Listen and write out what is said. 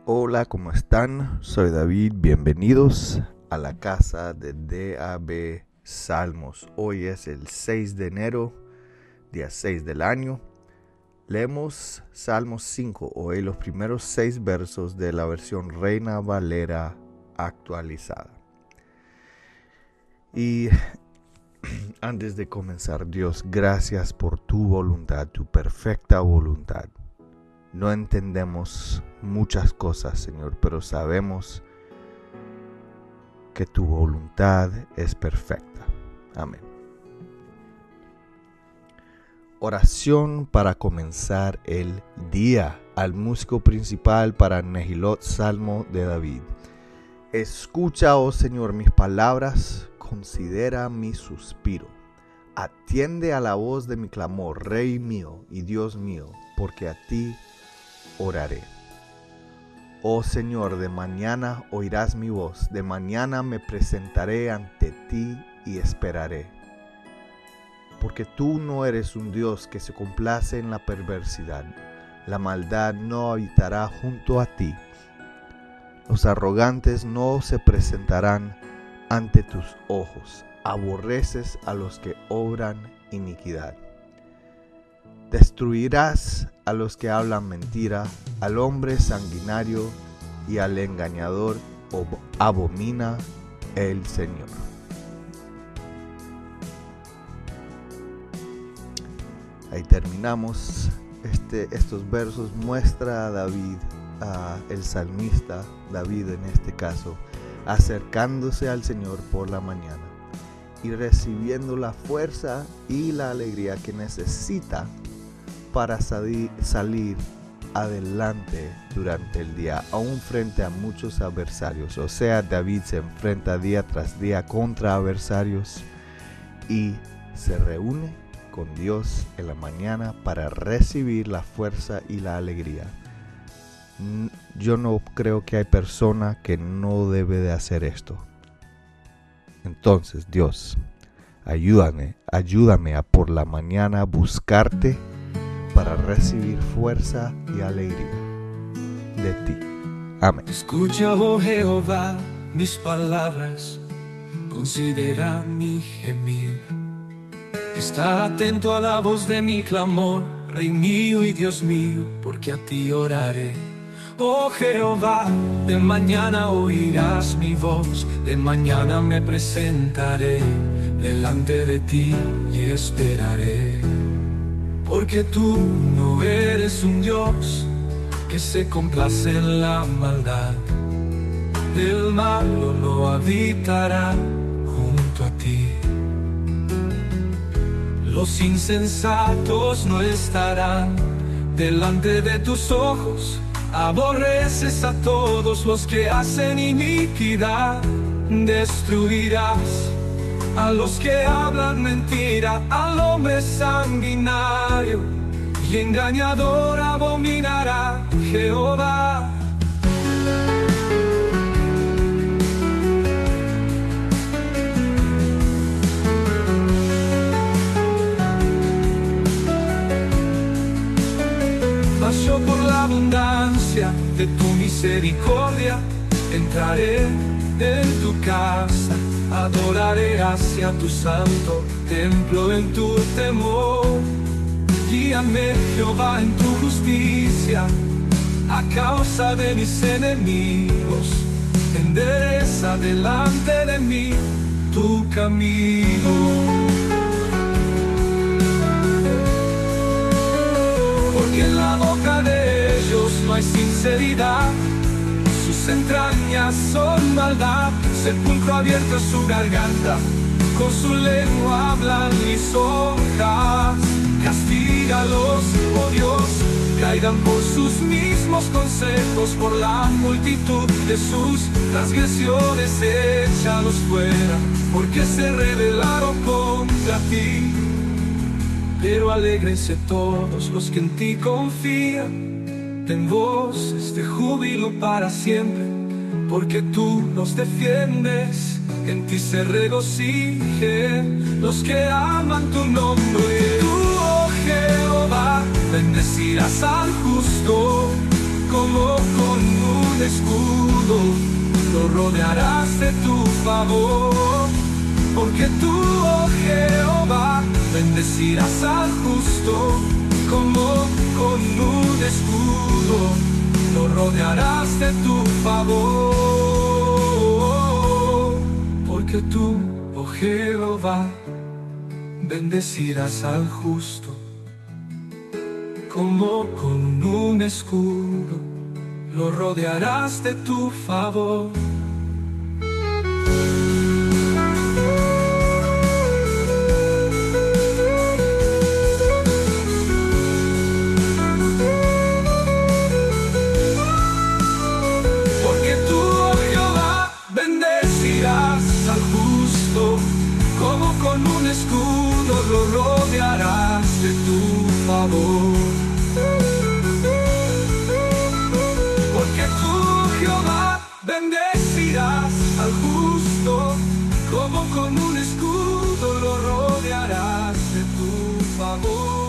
Hola, ¿cómo están? Soy David, bienvenidos a la casa de DAB Salmos. Hoy es el 6 de enero, día 6 del año. Leemos Salmos 5, hoy los primeros 6 versos de la versión Reina Valera actualizada. Y antes de comenzar, Dios, gracias por tu voluntad, tu perfecta voluntad. No entendemos muchas cosas, Señor, pero sabemos que tu voluntad es perfecta. Amén. Oración para comenzar el día. Al músico principal para Nehilot, Salmo de David. Escucha, oh Señor, mis palabras, considera mi suspiro. Atiende a la voz de mi clamor, Rey mío y Dios mío, porque a ti oraré. Oh Señor, de mañana oirás mi voz, de mañana me presentaré ante ti y esperaré. Porque tú no eres un Dios que se complace en la perversidad, la maldad no habitará junto a ti. Los arrogantes no se presentarán ante tus ojos, aborreces a los que obran iniquidad. Destruirás a los que hablan mentira, al hombre sanguinario y al engañador abomina el Señor. Ahí terminamos. Estos versos muestra a David, el salmista David en este caso, acercándose al Señor por la mañana y recibiendo la fuerza y la alegría que necesita para salir adelante durante el día, aún frente a muchos adversarios. O sea, David se enfrenta día tras día contra adversarios y se reúne con Dios en la mañana para recibir la fuerza y la alegría. Yo no creo que hay persona que no debe de hacer esto. Entonces, Dios, ayúdame a por la mañana buscarte para recibir fuerza y alegría de ti. Amén. Escucha, oh Jehová, mis palabras, considera mi gemir. Está atento a la voz de mi clamor, Rey mío y Dios mío, porque a ti oraré. Oh Jehová, de mañana oirás mi voz, de mañana me presentaré delante de ti y esperaré. Porque tú no eres un Dios que se complace en la maldad, el malo no habitará junto a ti. Los insensatos no estarán delante de tus ojos, aborreces a todos los que hacen iniquidad, destruirás a los que hablan mentira, al hombre sanguinario y engañador abominará Jehová. Mas yo por la abundancia de tu misericordia entraré en tu casa, adoraré hacia tu santo templo en tu temor. Guíame, Jehová, en tu justicia, a causa de mis enemigos. Endereza delante de mí tu camino. Porque en la boca de ellos no hay sinceridad, sus entrañas son maldad. Sepulcro abierto es su garganta, con su lengua hablan lisonjas. Castígalos, oh Dios, caigan por sus mismos consejos, por la multitud de sus transgresiones, échalos fuera, porque se rebelaron contra ti. Pero alégrense todos los que en ti confían, den voces de júbilo para siempre, porque tú nos defiendes, en ti se regocijen los que aman tu nombre. Tú, oh Jehová, bendecirás al justo como con un escudo, lo rodearás de tu favor. Porque tú, oh Jehová, bendecirás al justo, como con un escudo, lo rodearás de tu favor. Porque tú, oh Jehová, bendecirás al justo, como con un escudo, lo rodearás de tu favor. Porque tú, oh Jehová, bendecirás al justo, como con un escudo lo rodearás de tu favor. Porque tú, Jehová, bendecirás al justo, como con un escudo lo rodearás de tu favor.